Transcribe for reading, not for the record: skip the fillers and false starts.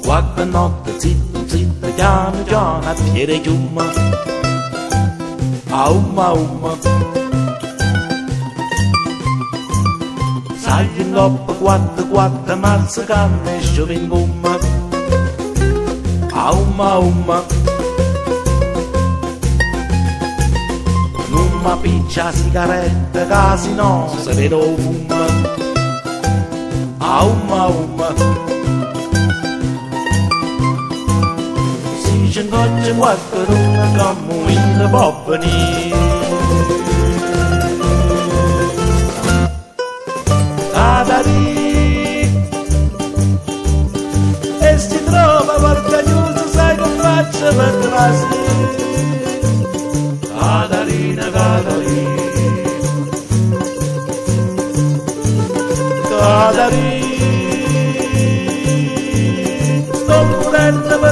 Qualche notte zitto zitto piano piano a piede chiuma. Aumma umma. Sai in coppa quattro mazza canne sciove in gomma. Aumma umma. Non mi piccia sigaretta casi no se vedo fuma. Aumma umma. Si c'è goccia qualcuno cammina può venire. E si trova porta chiusa, sai che faccia per trasì. Catarina, Catarina, Catarina, sto morendo